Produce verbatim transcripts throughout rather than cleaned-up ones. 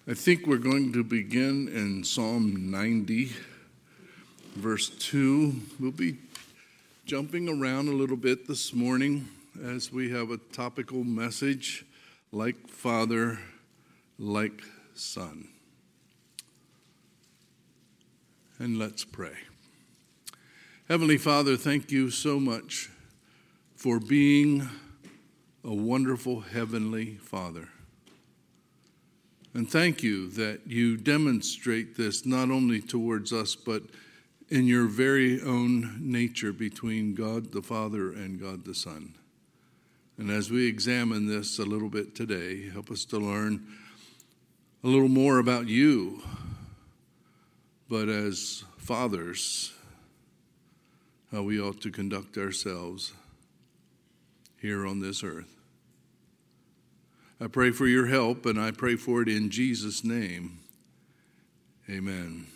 I think we're going to begin in Psalm ninety, verse two. We'll be jumping around a little bit this morning as we have a topical message, like Father, like Son. And let's pray. Heavenly Father, thank you so much for being a wonderful Heavenly Father. And thank you that you demonstrate this not only towards us, but in your very own nature between God the Father and God the Son. And as we examine this a little bit today, help us to learn a little more about you, but as fathers, how we ought to conduct ourselves here on this earth. I pray for your help, and I pray for it in Jesus' name. Amen.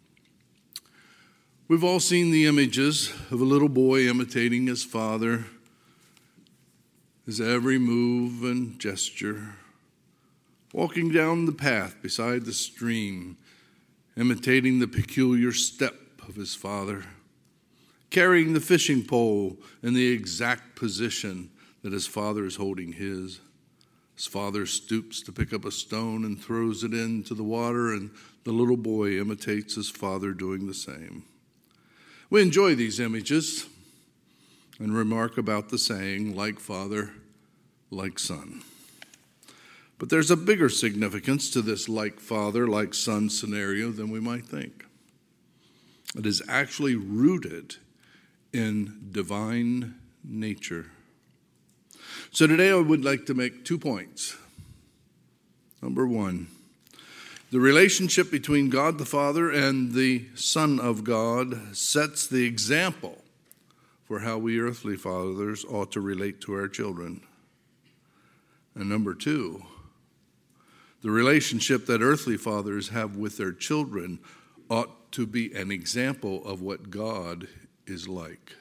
We've all seen the images of a little boy imitating his father, his every move and gesture, walking down the path beside the stream, imitating the peculiar step of his father, carrying the fishing pole in the exact position that his father is holding his. His father stoops to pick up a stone and throws it into the water, and the little boy imitates his father doing the same. We enjoy these images and remark about the saying, like father, like son. But there's a bigger significance to this like father, like son scenario than we might think. It is actually rooted in divine nature. So today I would like to make two points. Number one, the relationship between God the Father and the Son of God sets the example for how we earthly fathers ought to relate to our children. And number two, the relationship that earthly fathers have with their children ought to be an example of what God is like.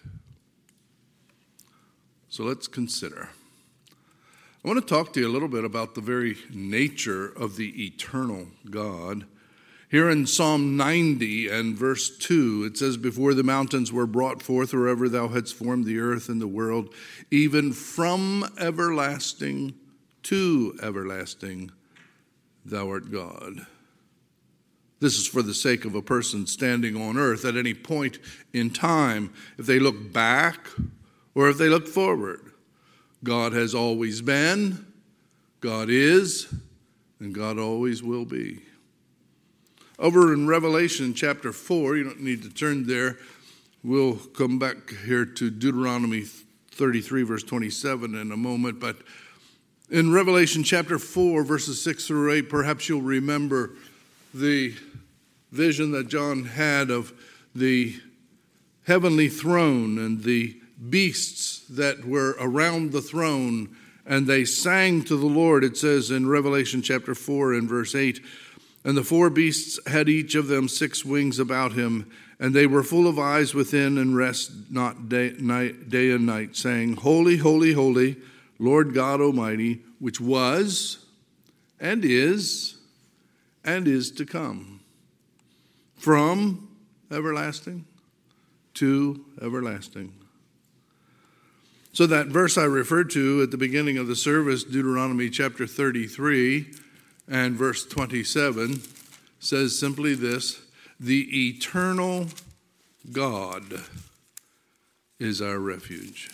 So let's consider. I want to talk to you a little bit about the very nature of the eternal God. Here in Psalm ninety and verse two, it says, "Before the mountains were brought forth, or ever thou hadst formed the earth and the world, even from everlasting to everlasting, thou art God." This is for the sake of a person standing on earth at any point in time. If they look back or if they look forward, God has always been, God is, and God always will be. Over in Revelation chapter four, you don't need to turn there. We'll come back here to Deuteronomy thirty-three, verse twenty-seven in a moment. But in Revelation chapter four, verses six through eight, perhaps you'll remember the vision that John had of the heavenly throne and the beasts that were around the throne, and they sang to the Lord. It says in Revelation chapter four and verse eight, "And the four beasts had each of them six wings about him, and they were full of eyes within, and rest not day, night, day and night, saying, Holy, holy, holy, Lord God Almighty, which was, and is, and is to come, from everlasting to everlasting." So that verse I referred to at the beginning of the service, Deuteronomy chapter thirty-three and verse twenty-seven, says simply this: "The eternal God is our refuge."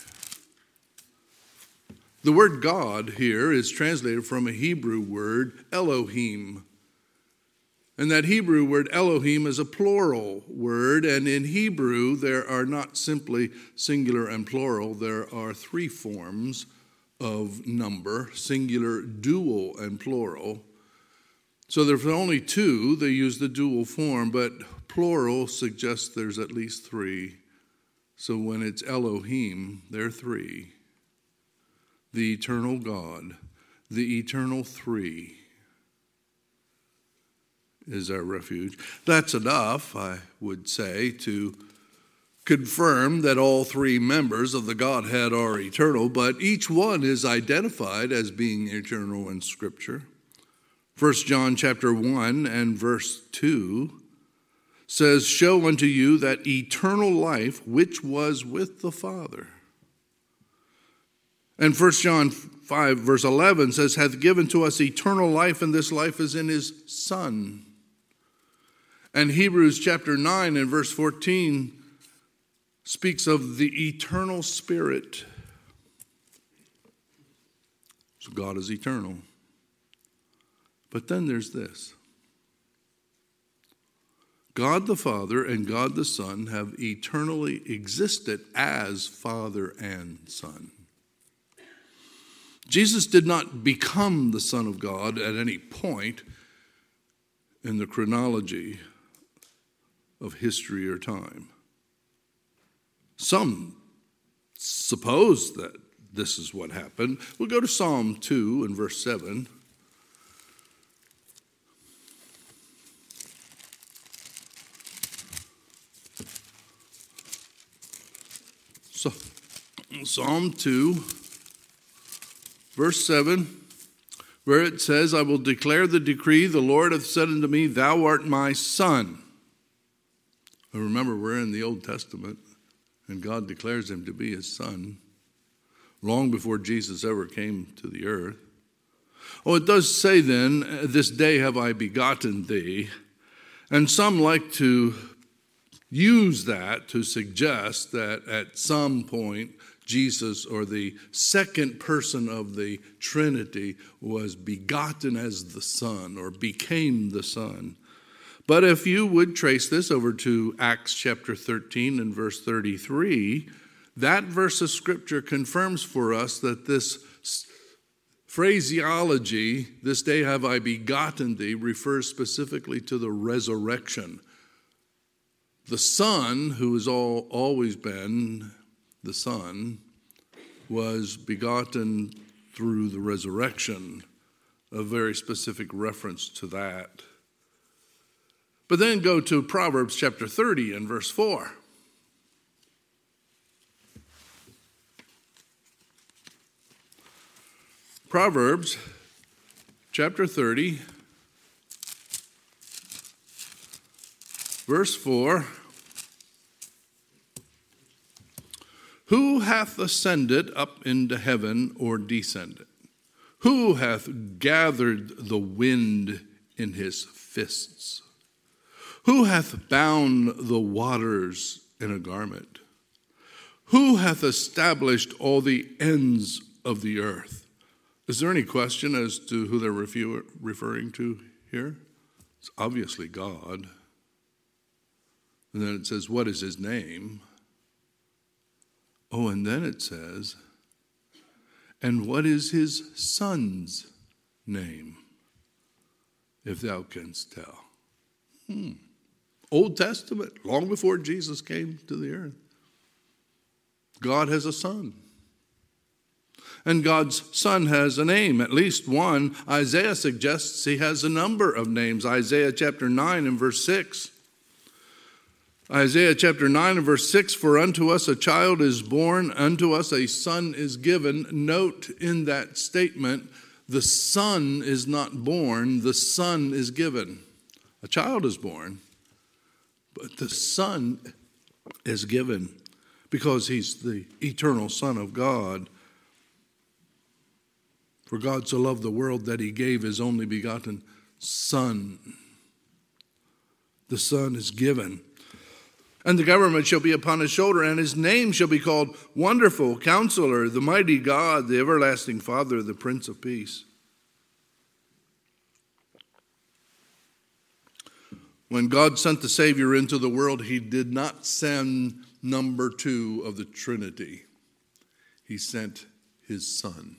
The word God here is translated from a Hebrew word, Elohim. And that Hebrew word Elohim is a plural word, and in Hebrew there are not simply singular and plural, there are three forms of number, singular, dual, and plural. So there's only two, they use the dual form, but plural suggests there's at least three. So when it's Elohim, there are three. The eternal God, the eternal three, is our refuge. That's enough, I would say, to confirm that all three members of the Godhead are eternal, but each one is identified as being eternal in Scripture. First John chapter one and verse two says, show unto you that eternal life which was with the Father. And First John five verse eleven says, hath given to us eternal life, and this life is in his Son. And Hebrews chapter nine and verse fourteen speaks of the eternal Spirit. So God is eternal. But then there's this. God the Father and God the Son have eternally existed as Father and Son. Jesus did not become the Son of God at any point in the chronology of history or time. Some suppose that this is what happened. We'll go to Psalm two and verse seven. So, Psalm two, verse seven, where it says, I will declare the decree, the Lord hath said unto me, thou art my son. And remember, we're in the Old Testament, and God declares him to be his son long before Jesus ever came to the earth. Oh, it does say then, this day have I begotten thee. And some like to use that to suggest that at some point Jesus, or the second person of the Trinity, was begotten as the Son or became the Son. But if you would trace this over to Acts chapter thirteen and verse thirty-three, that verse of Scripture confirms for us that this phraseology, this day have I begotten thee, refers specifically to the resurrection. The Son, who has all, always been the Son, was begotten through the resurrection, a very specific reference to that. But then go to Proverbs chapter thirty and verse four. Proverbs chapter thirty, verse four. Who hath ascended up into heaven, or descended? Who hath gathered the wind in his fists? Who hath bound the waters in a garment? Who hath established all the ends of the earth? Is there any question as to who they're refu- referring to here? It's obviously God. And then it says, what is his name? Oh, and then it says, and what is his son's name, if thou canst tell? Hmm. Old Testament, long before Jesus came to the earth. God has a son. And God's son has a name, at least one. Isaiah suggests he has a number of names. Isaiah chapter nine and verse six. Isaiah chapter nine and verse six, for unto us a child is born, unto us a son is given. Note in that statement, the son is not born, the son is given. A child is born, but the son is given because he's the eternal Son of God. For God so loved the world that he gave his only begotten Son. The Son is given. And the government shall be upon his shoulder, and his name shall be called Wonderful, Counselor, the Mighty God, the Everlasting Father, the Prince of Peace. When God sent the Savior into the world, he did not send number two of the Trinity. He sent his Son.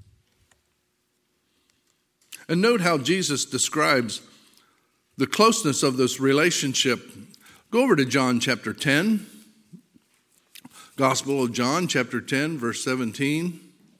And note how Jesus describes the closeness of this relationship. Go over to John chapter ten. Gospel of John chapter ten, verse seventeen.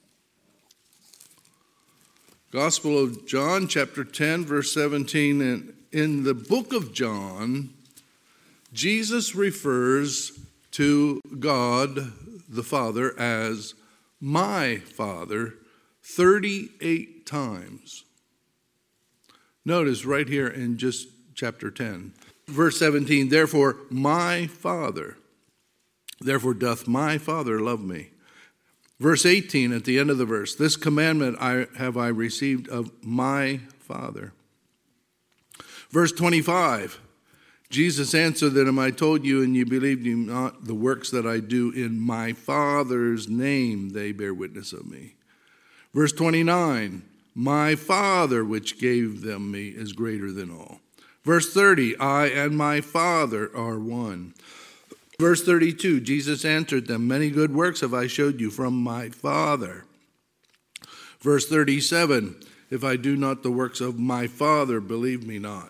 Gospel of John chapter ten, verse seventeen. And in the book of John, Jesus refers to God the Father as my Father thirty-eight times. Notice right here in just chapter ten. Verse seventeen, therefore my Father, therefore doth my Father love me. Verse eighteen, at the end of the verse, this commandment I have I received of my Father. Verse twenty-five, Jesus answered them, I told you, and you believed me not. The works that I do in my Father's name, they bear witness of me. Verse twenty-nine, my Father which gave them me is greater than all. Verse thirty, I and my Father are one. Verse thirty-two, Jesus answered them, many good works have I showed you from my Father. Verse thirty-seven, if I do not the works of my Father, believe me not.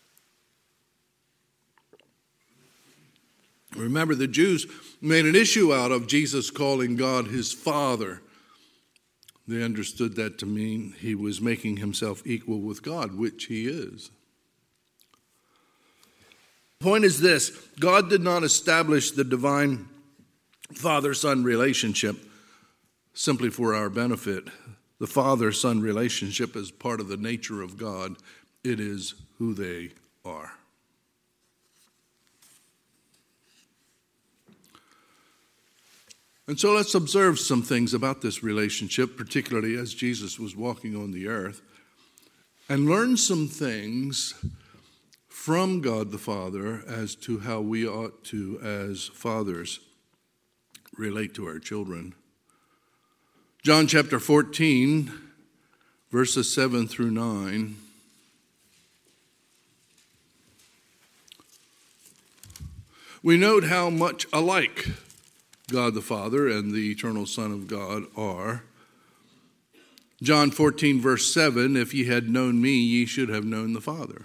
Remember, the Jews made an issue out of Jesus calling God his Father. They understood that to mean he was making himself equal with God, which he is. The point is this: God did not establish the divine father-son relationship simply for our benefit. The father-son relationship is part of the nature of God. It is who they are. And so let's observe some things about this relationship, particularly as Jesus was walking on the earth, and learn some things from God the Father as to how we ought to, as fathers, relate to our children. John chapter fourteen, verses seven through nine. We note how much alike God the Father and the eternal Son of God are. John fourteen, verse seven, if ye had known me, ye should have known the Father.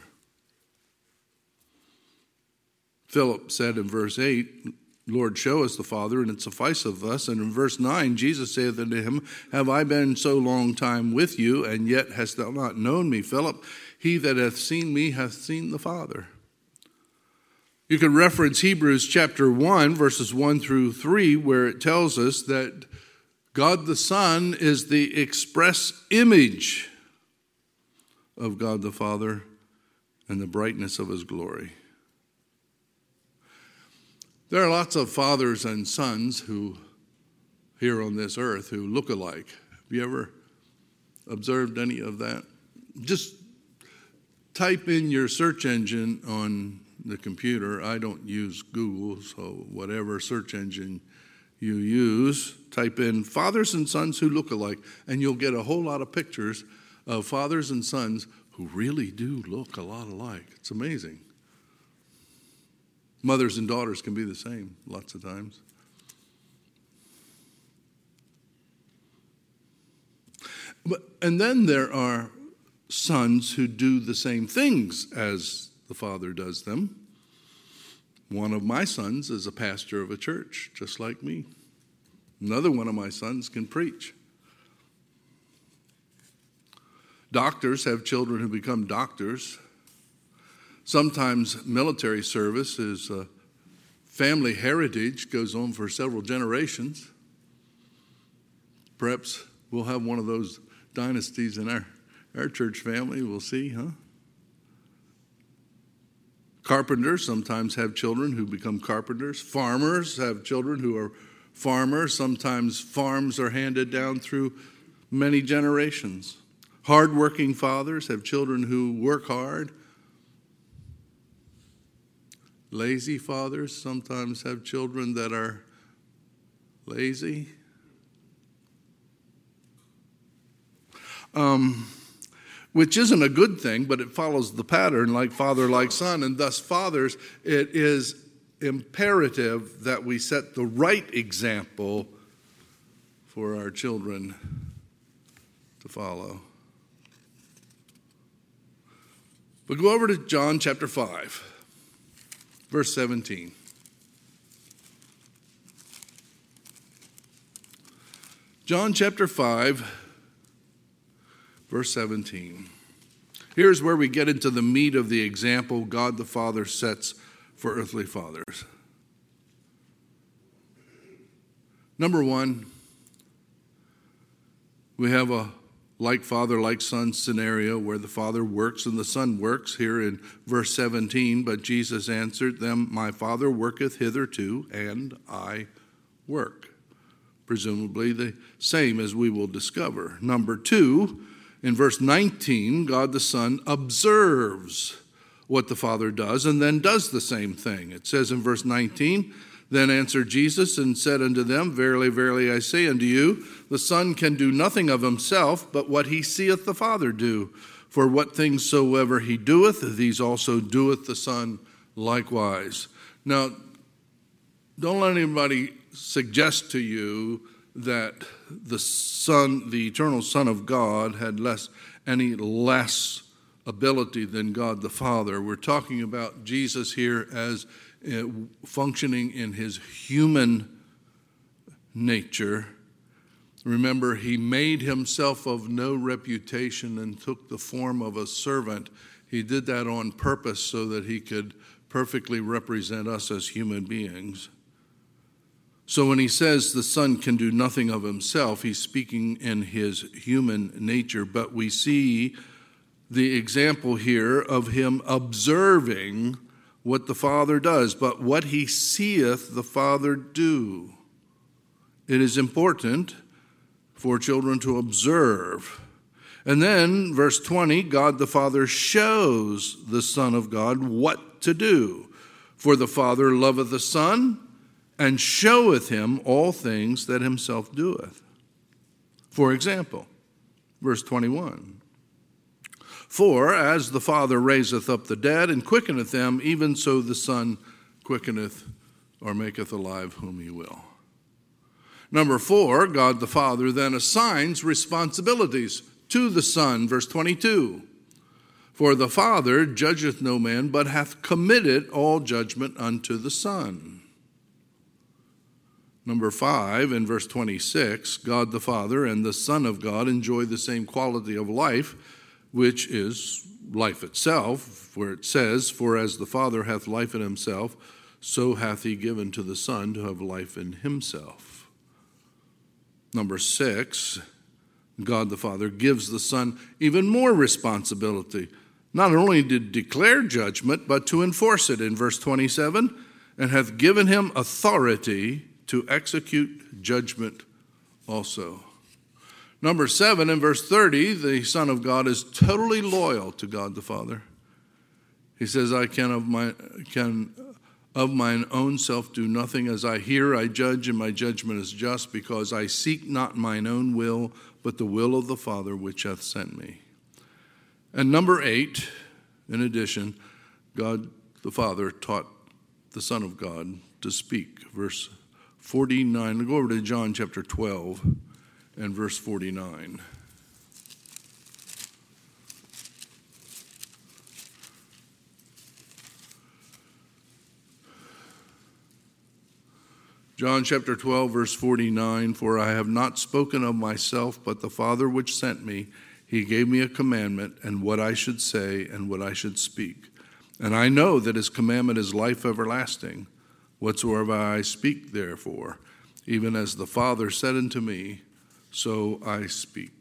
Philip said in verse eight, Lord, show us the Father, and it sufficeth us. And in verse nine, Jesus saith unto him, have I been so long time with you, and yet hast thou not known me, Philip? He that hath seen me hath seen the Father. You can reference Hebrews chapter one, verses one through three, where it tells us that God the Son is the express image of God the Father and the brightness of his glory. There are lots of fathers and sons who, here on this earth, who look alike. Have you ever observed any of that? Just type in your search engine on the computer. I don't use Google, so whatever search engine you use, type in fathers and sons who look alike, and you'll get a whole lot of pictures of fathers and sons who really do look a lot alike. It's amazing. Mothers and daughters can be the same lots of times. But, and then there are sons who do the same things as the Father does them. One of my sons is a pastor of a church, just like me. Another one of my sons can preach. Doctors have children who become doctors. Sometimes military service is a family heritage, goes on for several generations. Perhaps we'll have one of those dynasties in our, our church family. We'll see, huh? Carpenters sometimes have children who become carpenters. Farmers have children who are farmers. Sometimes farms are handed down through many generations. Hardworking fathers have children who work hard. Lazy fathers sometimes have children that are lazy. Um, which isn't a good thing, but it follows the pattern like father, like son. And thus, fathers, it is imperative that we set the right example for our children to follow. But go over to John chapter five. Verse seventeen. John chapter five, verse seventeen. Here's where we get into the meat of the example God the Father sets for earthly fathers. Number one, we have a like father, like son scenario where the Father works and the Son works here in verse seventeen. But Jesus answered them, my Father worketh hitherto, and I work. Presumably the same as we will discover. Number two, in verse nineteen, God the Son observes what the Father does and then does the same thing. It says in verse nineteen, then answered Jesus and said unto them, verily, verily, I say unto you, the Son can do nothing of himself, but what he seeth the Father do. For what things soever he doeth, these also doeth the Son likewise. Now, don't let anybody suggest to you that the Son, the eternal Son of God, had less any less ability than God the Father. We're talking about Jesus here as uh, functioning in his human nature. Remember, he made himself of no reputation and took the form of a servant. He did that on purpose so that he could perfectly represent us as human beings. So when he says the Son can do nothing of himself, he's speaking in his human nature. But we see the example here of him observing what the Father does. But what he seeth the Father do. It is important for children to observe. And then, verse twenty, God the Father shows the Son of God what to do. For the Father loveth the Son, and showeth him all things that himself doeth. For example, verse twenty-one, for as the Father raiseth up the dead and quickeneth them, even so the Son quickeneth or maketh alive whom he will. Number four, God the Father then assigns responsibilities to the Son. Verse twenty-two, for the Father judgeth no man, but hath committed all judgment unto the Son. Number five, in verse twenty-six, God the Father and the Son of God enjoy the same quality of life, which is life itself, where it says, for as the Father hath life in himself, so hath he given to the Son to have life in himself. Number six, God the Father gives the Son even more responsibility, not only to declare judgment, but to enforce it in verse twenty-seven, and hath given him authority to execute judgment also. Number seven, in verse thirty, the Son of God is totally loyal to God the Father. He says, I can of my can of mine own self do nothing. As I hear, I judge, and my judgment is just, because I seek not mine own will, but the will of the Father which hath sent me. And number eight, in addition, God the Father taught the Son of God to speak. Verse forty-nine. Go over to John chapter twelve and verse forty-nine. John chapter twelve, verse forty-nine, for I have not spoken of myself, but the Father which sent me, he gave me a commandment, and what I should say and what I should speak. And I know that his commandment is life everlasting. Whatsoever I speak, therefore, even as the Father said unto me, so I speak.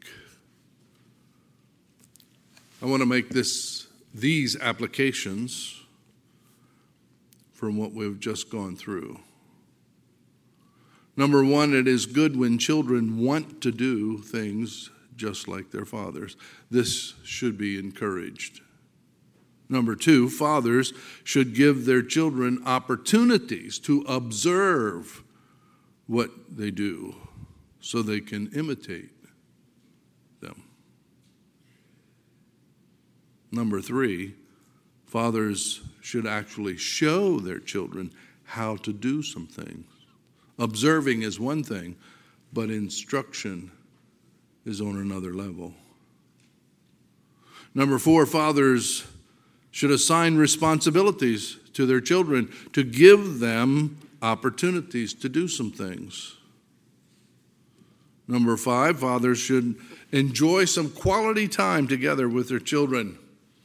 I want to make this these applications from what we've just gone through. Number one, it is good when children want to do things just like their fathers. This should be encouraged. Number two, fathers should give their children opportunities to observe what they do so they can imitate them. Number three, fathers should actually show their children how to do some things. Observing is one thing, but instruction is on another level. Number four, fathers should assign responsibilities to their children to give them opportunities to do some things. Number five, fathers should enjoy some quality time together with their children.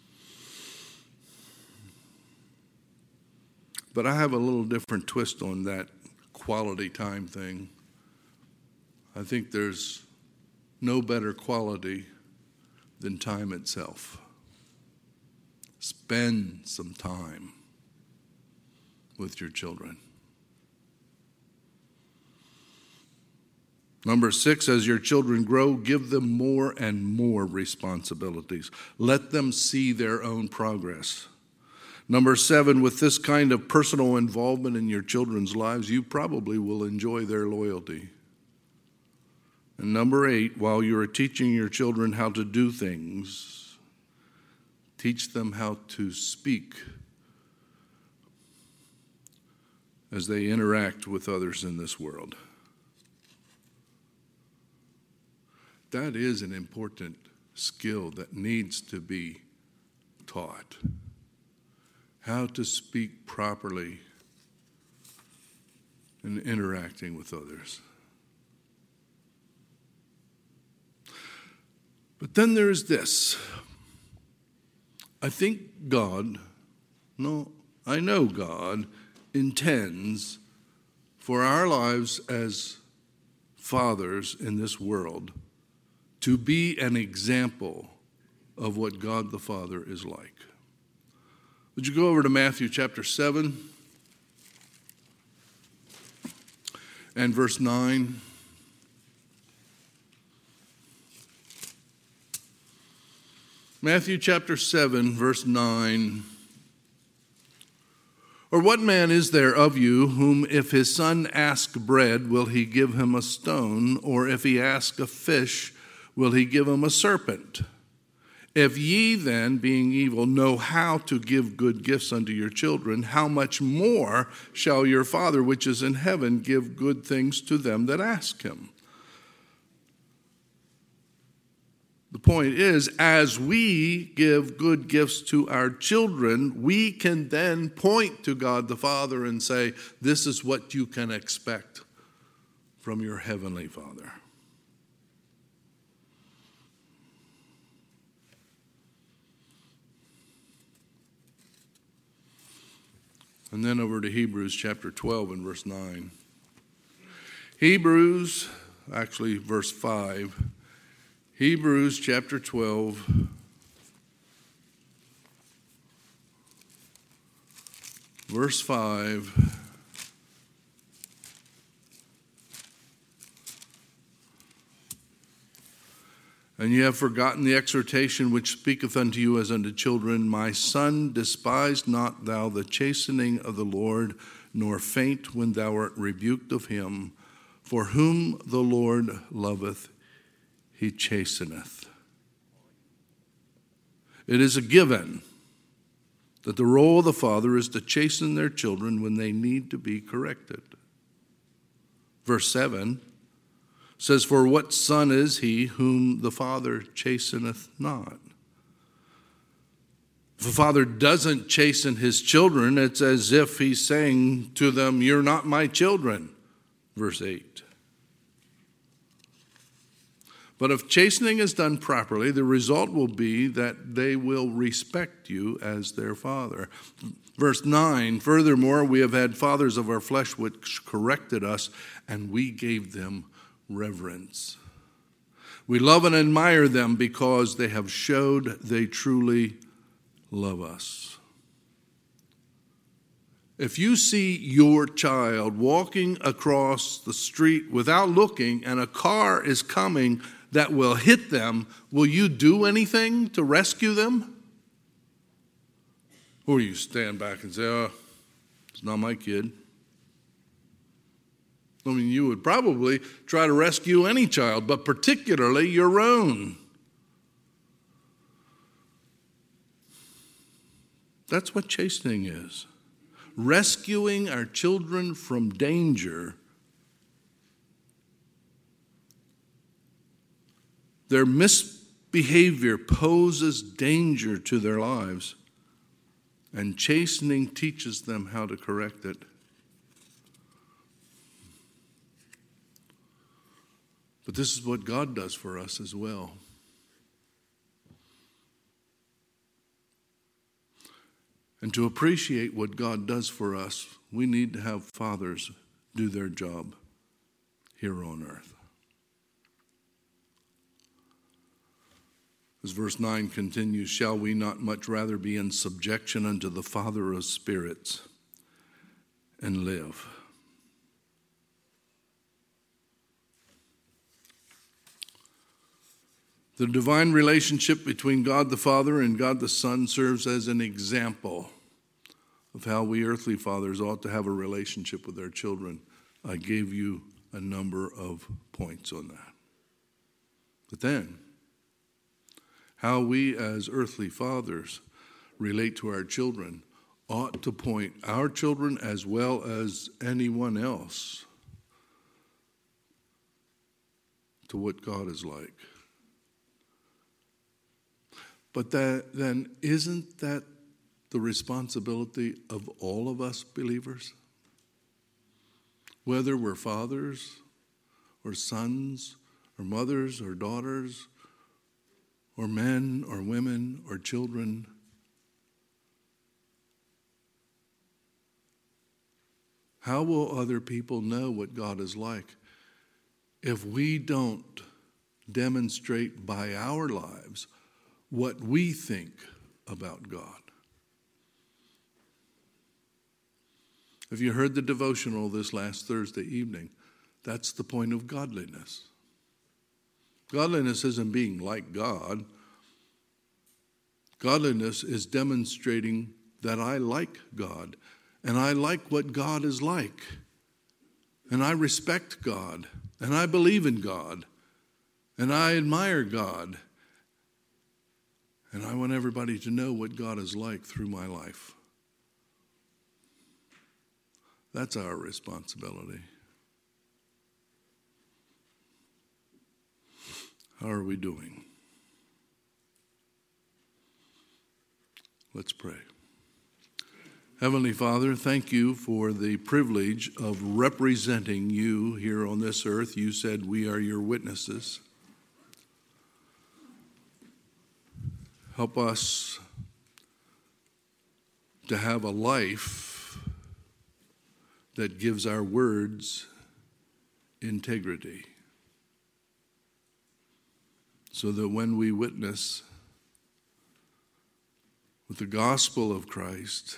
But I have a little different twist on that quality time thing. I think there's no better quality than time itself. Spend some time with your children. Number six, as your children grow, give them more and more responsibilities. Let them see their own progress. Number seven, with this kind of personal involvement in your children's lives, you probably will enjoy their loyalty. And number eight, while you are teaching your children how to do things, teach them how to speak as they interact with others in this world. That is an important skill that needs to be taught. How to speak properly in interacting with others. But then there's this. I think God, no, I know God intends for our lives as fathers in this world to be an example of what God the Father is like. Would you go over to Matthew chapter seven and verse nine? Matthew chapter seven, verse nine. Or what man is there of you whom if his son ask bread, will he give him a stone? Or if he ask a fish, will he give him a serpent? If ye then, being evil, know how to give good gifts unto your children, how much more shall your Father which is in heaven give good things to them that ask him? The point is, as we give good gifts to our children, we can then point to God the Father and say, this is what you can expect from your heavenly Father. And then over to Hebrews chapter twelve and verse nine. Hebrews, actually verse five. Hebrews chapter twelve, verse five. And ye have forgotten the exhortation which speaketh unto you as unto children. My son, despise not thou the chastening of the Lord, nor faint when thou art rebuked of him. For whom the Lord loveth, he chasteneth. It is a given that the role of the father is to chasten their children when they need to be corrected. Verse seven says, for what son is he whom the father chasteneth not? If a father doesn't chasten his children, it's as if he's saying to them, you're not my children. Verse eight. But if chastening is done properly, the result will be that they will respect you as their father. Verse nine, furthermore, we have had fathers of our flesh which corrected us, and we gave them reverence. We love and admire them because they have showed they truly love us. If you see your child walking across the street without looking and a car is coming that will hit them, will you do anything to rescue them? Or you stand back and say, oh, it's not my kid. I mean, you would probably try to rescue any child, but particularly your own. That's what chastening is. Rescuing our children from danger. Their misbehavior poses danger to their lives, and chastening teaches them how to correct it. But this is what God does for us as well. And to appreciate what God does for us, we need to have fathers do their job here on earth. As verse nine continues, shall we not much rather be in subjection unto the Father of spirits and live? The divine relationship between God the Father and God the Son serves as an example of how we earthly fathers ought to have a relationship with our children. I gave you a number of points on that. But then, how we as earthly fathers relate to our children ought to point our children as well as anyone else to what God is like. But that, then isn't that the responsibility of all of us believers? Whether we're fathers or sons or mothers or daughters or men or women or children, how will other people know what God is like if we don't demonstrate by our lives what we think about God? If you heard the devotional this last Thursday evening, that's the point of godliness. Godliness isn't being like God. Godliness is demonstrating that I like God, and I like what God is like, and I respect God, and I believe in God, and I admire God, and I want everybody to know what God is like through my life. That's our responsibility. How are we doing? Let's pray. Heavenly Father, thank you for the privilege of representing you here on this earth. You said we are your witnesses. Help us to have a life that gives our words integrity, so that when we witness with the gospel of Christ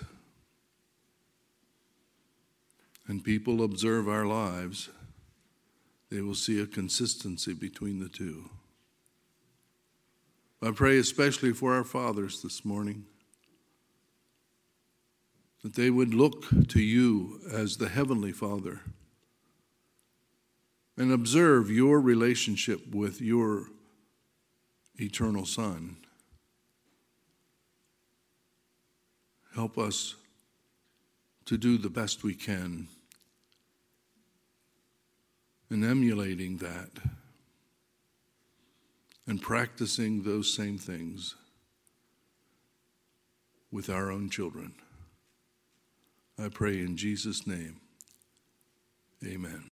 and people observe our lives, they will see a consistency between the two. I pray especially for our fathers this morning, that they would look to you as the Heavenly Father and observe your relationship with your eternal Son. Help us to do the best we can in emulating that and practicing those same things with our own children. I pray in Jesus' name, amen.